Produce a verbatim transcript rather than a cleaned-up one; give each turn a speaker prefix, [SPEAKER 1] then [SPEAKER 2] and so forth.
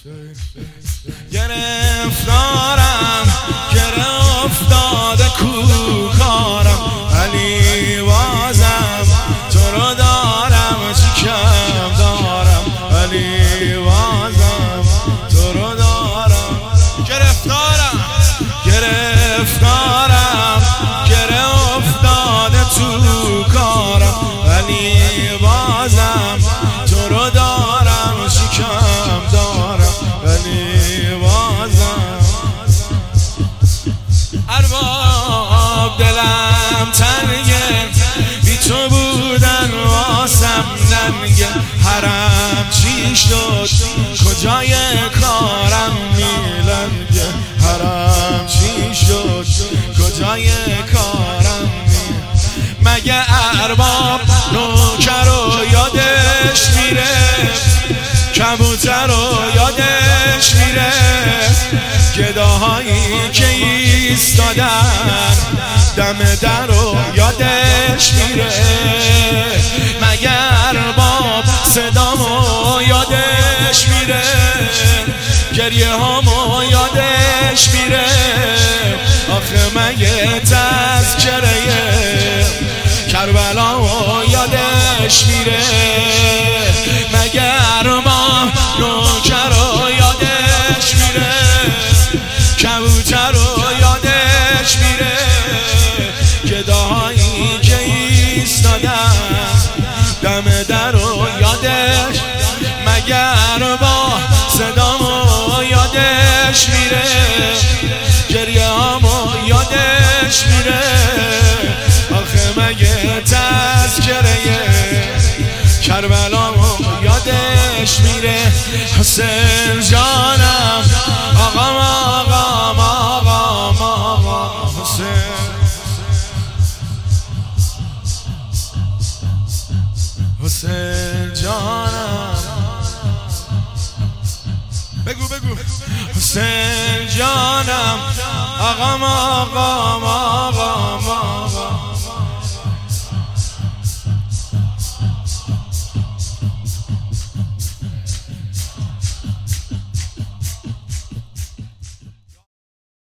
[SPEAKER 1] گرفتارم گره افتاده کوکارم علی بازم تو رو دارم چی کم دارم علی بازم تو رو دارم گرفتارم گرفتارم گره افتاده تو کارم علی بازم تو رو دارم چی کم دارم علی بازم ارباب دلم تنگه بی تو بودن واسم ننگه حرم چی شد کجای کارم میلنگه حرم چی شد کجای کارم مگه ارباب نوکر رو یادش میره کبوتر رو یادش میره گداهایی که ایستادن دم در رو یادش میره مگه ارباب صدامو یادش میره گریه هامو یادش میره آخه مگه تذکره کربلا و یادش میره مگه ارباب نوکر رو یادش میره کبوتر رو یادش میره گداهایی که ایستادن دم در رو یادش مگه ارباب صدامو یادش میره گریه هامو یادش میره آخه مگه تذکره کربلامو یادش میره حسین جانم آقام آقام آقام آقام حسین حسین جانم بگو بگو حسین جانم آقام آقام